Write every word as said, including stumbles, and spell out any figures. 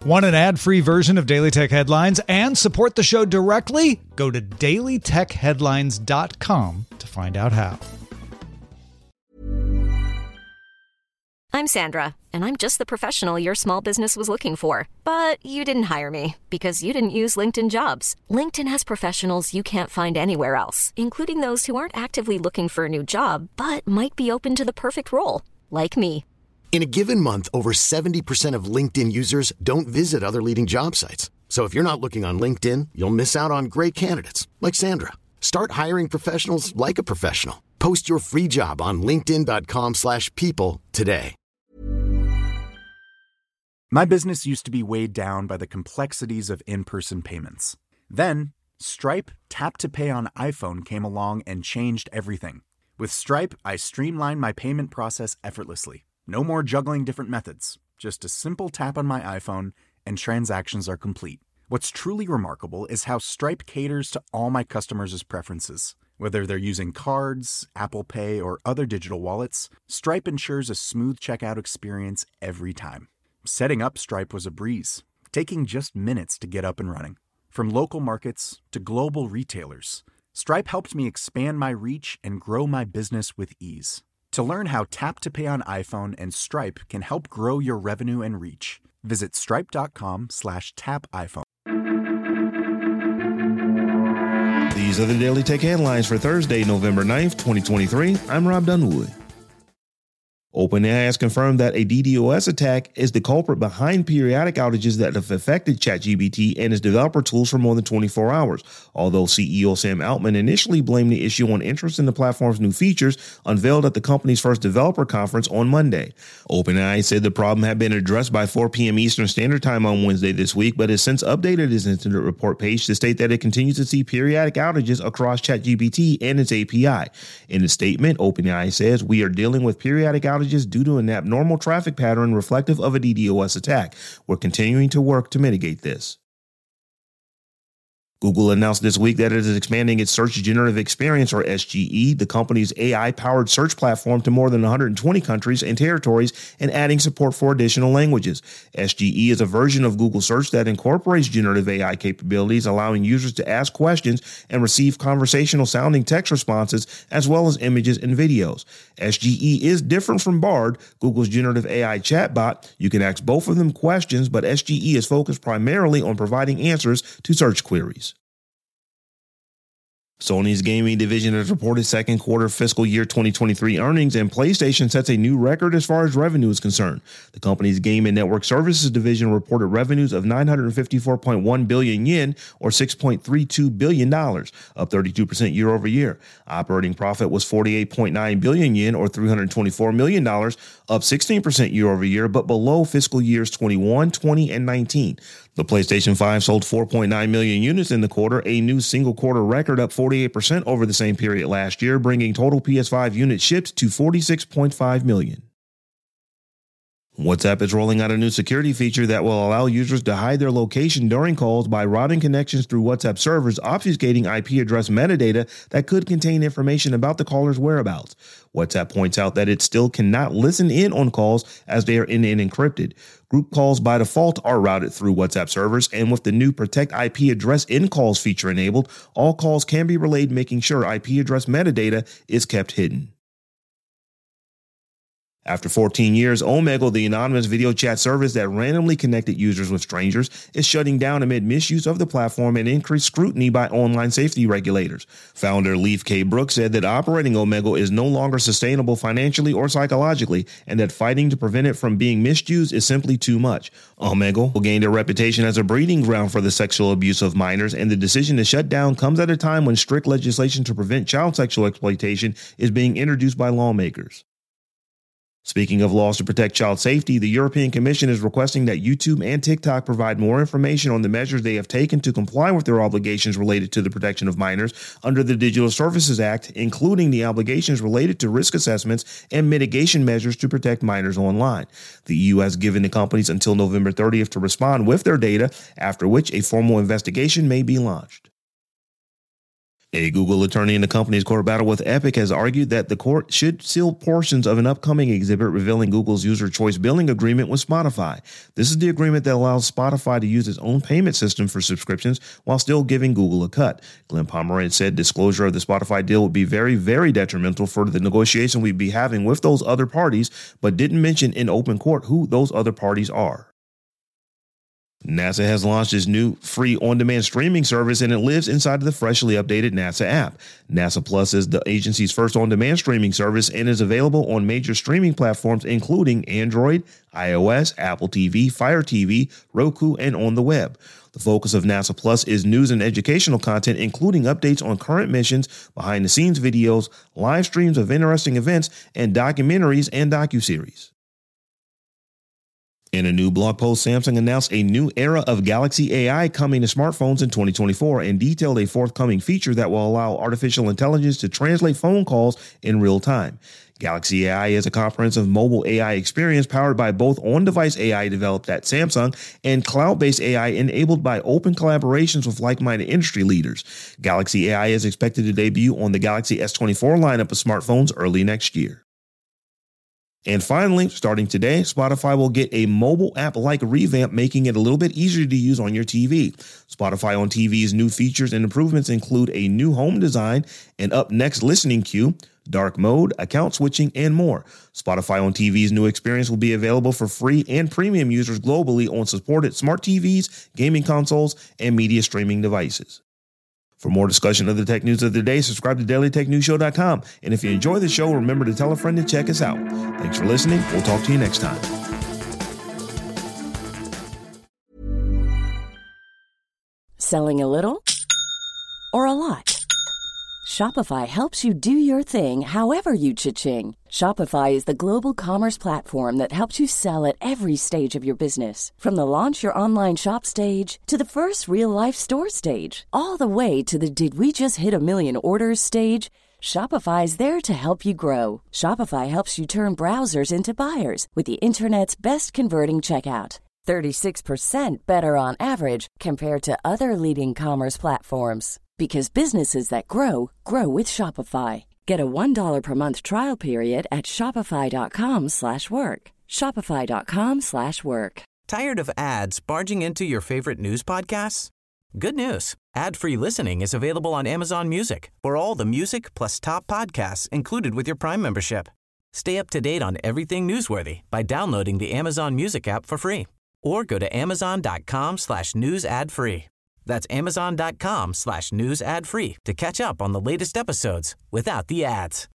Want an ad-free version of Daily Tech Headlines and support the show directly? Go to daily tech headlines dot com to find out how. I'm Sandra, and I'm just the professional your small business was looking for. But you didn't hire me because you didn't use LinkedIn Jobs. LinkedIn has professionals you can't find anywhere else, including those who aren't actively looking for a new job, but might be open to the perfect role, like me. In a given month, over seventy percent of LinkedIn users don't visit other leading job sites. So if you're not looking on LinkedIn, you'll miss out on great candidates like Sandra. Start hiring professionals like a professional. Post your free job on linkedin dot com slash people today. My business used to be weighed down by the complexities of in-person payments. Then, Stripe Tap to Pay on iPhone came along and changed everything. With Stripe, I streamlined my payment process effortlessly. No more juggling different methods. Just a simple tap on my iPhone and transactions are complete. What's truly remarkable is how Stripe caters to all my customers' preferences. Whether they're using cards, Apple Pay, or other digital wallets, Stripe ensures a smooth checkout experience every time. Setting up Stripe was a breeze, taking just minutes to get up and running. From local markets to global retailers, Stripe helped me expand my reach and grow my business with ease. To learn how Tap to Pay on iPhone and Stripe can help grow your revenue and reach, visit stripe.com slash tap iPhone. These are the Daily Tech Headlines for Thursday, November ninth, twenty twenty-three. I'm Rob Dunwood. OpenAI has confirmed that a DDoS attack is the culprit behind periodic outages that have affected ChatGPT and its developer tools for more than twenty-four hours. Although C E O Sam Altman initially blamed the issue on interest in the platform's new features unveiled at the company's first developer conference on Monday. OpenAI said the problem had been addressed by four p.m. Eastern Standard Time on Wednesday this week, but has since updated its incident report page to state that it continues to see periodic outages across ChatGPT and its A P I. In a statement, OpenAI says, "We are dealing with periodic outages due to an abnormal traffic pattern reflective of a DDoS attack. We're continuing to work to mitigate this." Google announced this week that it is expanding its Search Generative Experience, or S G E, the company's A I-powered search platform, to more than one hundred twenty countries and territories and adding support for additional languages. S G E is a version of Google Search that incorporates generative A I capabilities, allowing users to ask questions and receive conversational-sounding text responses, as well as images and videos. S G E is different from Bard, Google's generative A I chatbot. You can ask both of them questions, but S G E is focused primarily on providing answers to search queries. Sony's gaming division has reported second quarter fiscal year twenty twenty-three earnings, and PlayStation sets a new record as far as revenue is concerned. The company's game and network services division reported revenues of nine hundred fifty-four point one billion yen, or six point three two billion dollars, up thirty-two percent year over year. Operating profit was forty-eight point nine billion yen, or three hundred twenty-four million dollars, up sixteen percent year over year, but below fiscal years twenty-one, twenty, and nineteen. The PlayStation five sold four point nine million units in the quarter, a new single quarter record, up forty-eight percent over the same period last year, bringing total P S five units shipped to forty-six point five million. WhatsApp is rolling out a new security feature that will allow users to hide their location during calls by routing connections through WhatsApp servers, obfuscating I P address metadata that could contain information about the caller's whereabouts. WhatsApp points out that it still cannot listen in on calls as they are in and encrypted. Group calls by default are routed through WhatsApp servers, and with the new Protect I P Address in Calls feature enabled, all calls can be relayed, making sure I P address metadata is kept hidden. After fourteen years, Omegle, the anonymous video chat service that randomly connected users with strangers, is shutting down amid misuse of the platform and increased scrutiny by online safety regulators. Founder Leif K. Brooks said that operating Omegle is no longer sustainable financially or psychologically, and that fighting to prevent it from being misused is simply too much. Omegle gained a reputation as a breeding ground for the sexual abuse of minors, and the decision to shut down comes at a time when strict legislation to prevent child sexual exploitation is being introduced by lawmakers. Speaking of laws to protect child safety, the European Commission is requesting that YouTube and TikTok provide more information on the measures they have taken to comply with their obligations related to the protection of minors under the Digital Services Act, including the obligations related to risk assessments and mitigation measures to protect minors online. The E U has given the companies until November thirtieth to respond with their data, after which a formal investigation may be launched. A Google attorney in the company's court battle with Epic has argued that the court should seal portions of an upcoming exhibit revealing Google's user choice billing agreement with Spotify. This is the agreement that allows Spotify to use its own payment system for subscriptions while still giving Google a cut. Glenn Pomerantz said disclosure of the Spotify deal would be very, very detrimental for the negotiation we'd be having with those other parties, but didn't mention in open court who those other parties are. NASA has launched its new free on-demand streaming service, and it lives inside of the freshly updated NASA app. NASA Plus is the agency's first on-demand streaming service and is available on major streaming platforms including Android, iOS, Apple T V, Fire T V, Roku, and on the web. The focus of NASA Plus is news and educational content, including updates on current missions, behind-the-scenes videos, live streams of interesting events, and documentaries and docuseries. In a new blog post, Samsung announced a new era of Galaxy A I coming to smartphones in twenty twenty-four and detailed a forthcoming feature that will allow artificial intelligence to translate phone calls in real time. Galaxy A I is a comprehensive mobile A I experience powered by both on-device A I developed at Samsung and cloud-based A I enabled by open collaborations with like-minded industry leaders. Galaxy A I is expected to debut on the Galaxy S twenty-four lineup of smartphones early next year. And finally, starting today, Spotify will get a mobile app-like revamp, making it a little bit easier to use on your T V. Spotify on T V's new features and improvements include a new home design, an up-next listening queue, dark mode, account switching, and more. Spotify on T V's new experience will be available for free and premium users globally on supported smart T Vs, gaming consoles, and media streaming devices. For more discussion of the tech news of the day, subscribe to daily tech news show dot com. And if you enjoy the show, remember to tell a friend to check us out. Thanks for listening. We'll talk to you next time. Selling a little or a lot? Shopify helps you do your thing however you cha-ching. Shopify is the global commerce platform that helps you sell at every stage of your business. From the launch your online shop stage to the first real-life store stage, all the way to the did we just hit a million orders stage. Shopify is there to help you grow. Shopify helps you turn browsers into buyers with the internet's best converting checkout. thirty-six percent better on average compared to other leading commerce platforms. Because businesses that grow, grow with Shopify. Get a one dollar per month trial period at shopify.com slash work. Shopify.com slash work. Tired of ads barging into your favorite news podcasts? Good news. Ad-free listening is available on Amazon Music for all the music plus top podcasts included with your Prime membership. Stay up to date on everything newsworthy by downloading the Amazon Music app for free or go to amazon.com slash news ad free. That's amazon.com slash news ad free to catch up on the latest episodes without the ads.